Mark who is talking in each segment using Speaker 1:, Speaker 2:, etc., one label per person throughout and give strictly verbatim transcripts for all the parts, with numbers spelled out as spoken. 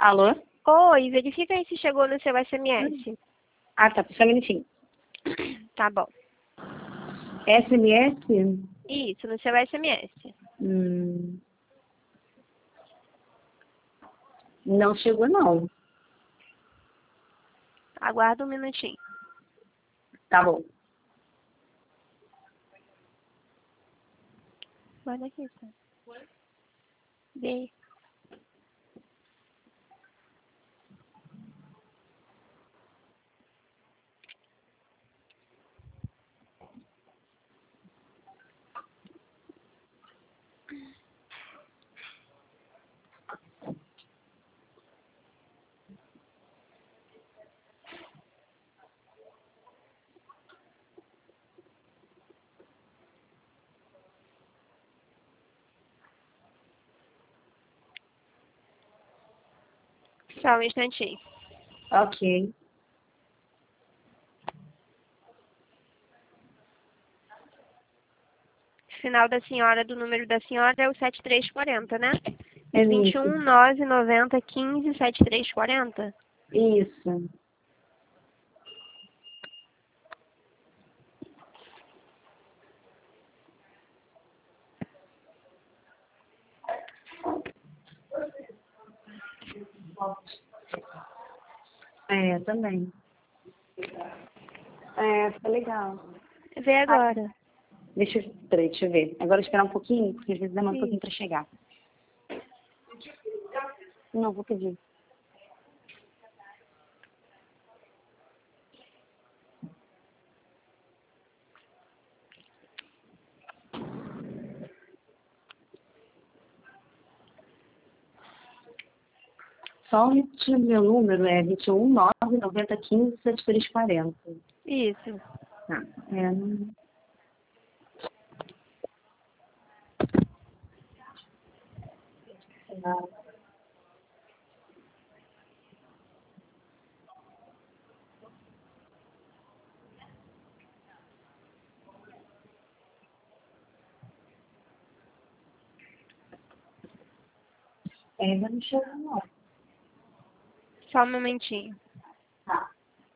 Speaker 1: Alô?
Speaker 2: Oi, verifica aí se chegou no seu S M S.
Speaker 1: Ah, tá. Só um minutinho.
Speaker 2: Tá bom.
Speaker 1: S M S?
Speaker 2: Isso, no seu S M S.
Speaker 1: Hum, não chegou, não.
Speaker 2: Aguarda um minutinho.
Speaker 1: Tá bom.
Speaker 2: Manda aqui, tá? Vê. Só um instantinho.
Speaker 1: Ok.
Speaker 2: Final da senhora, do número da senhora é o sete três quatro zero, né?
Speaker 1: É
Speaker 2: vinte e
Speaker 1: isso.
Speaker 2: um, nove, noventa, quinze, setenta e três quarenta.
Speaker 1: Isso. É, também. É, tá legal.
Speaker 2: Vê agora.
Speaker 1: Deixa eu, peraí, deixa eu ver. Agora esperar um pouquinho, porque às vezes demora um pouquinho pra chegar. Não, vou pedir. Só o meu número é vinte e um, nove, noventa, quinze, setenta e três quarenta.
Speaker 2: Isso.
Speaker 1: Tá. É, não... É, ainda não chegou, não.
Speaker 2: Só um momentinho.
Speaker 1: Tá.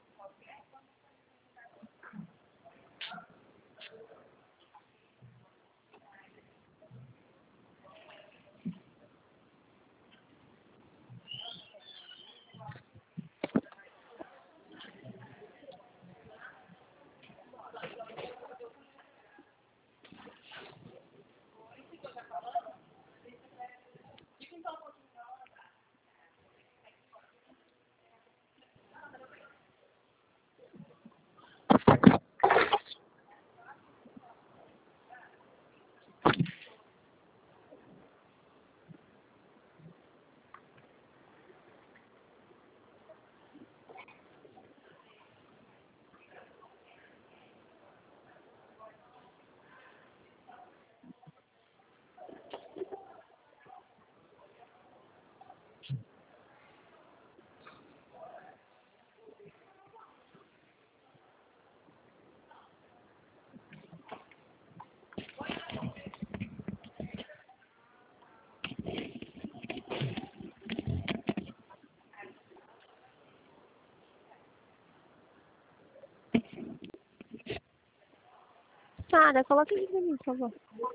Speaker 2: Sara, coloca isso pra mim, por favor.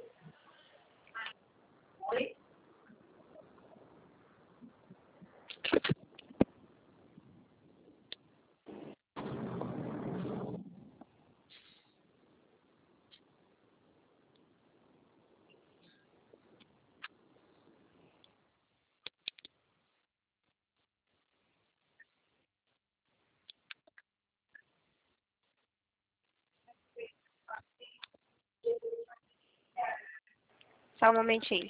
Speaker 2: Só um momentinho.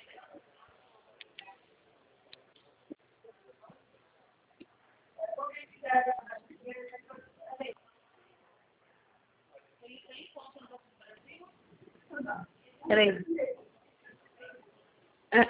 Speaker 1: Peraí. Ah.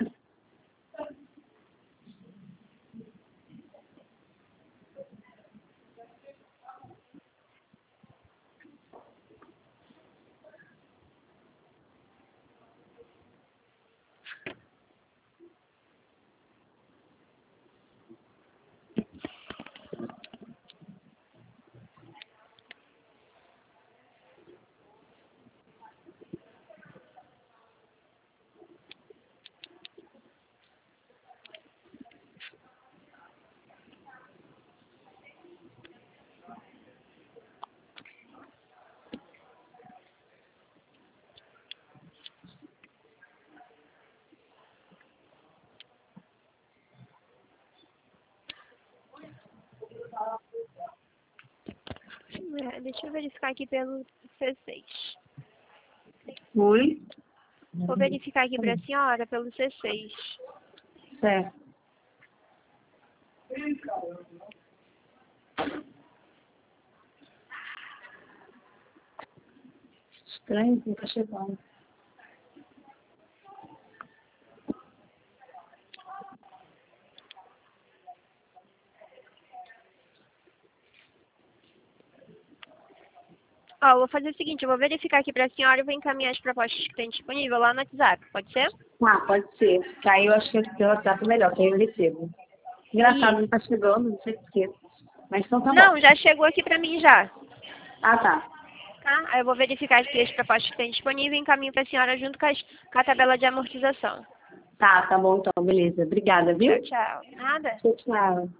Speaker 2: É, deixa eu verificar aqui pelo C seis.
Speaker 1: Oi?
Speaker 2: Vou verificar aqui para a senhora pelo C seis.
Speaker 1: Certo. Estranho, não tá chegando.
Speaker 2: Ó, eu vou fazer o seguinte, eu vou verificar aqui para a senhora e vou encaminhar as propostas que tem disponível lá no WhatsApp, pode ser?
Speaker 1: Ah, pode ser. Que aí eu acho que o WhatsApp é melhor, que aí eu recebo. Engraçado, não tá chegando, não sei porquê. Mas então tá
Speaker 2: Não,
Speaker 1: bom.
Speaker 2: já chegou aqui para mim já.
Speaker 1: Ah, tá.
Speaker 2: Tá? Aí eu vou verificar aqui as propostas que tem disponível e encaminho para a senhora junto com, as, com a tabela de amortização.
Speaker 1: Tá, tá bom então, beleza. Obrigada, viu?
Speaker 2: Tchau, tchau. Nada?
Speaker 1: Tchau, tchau.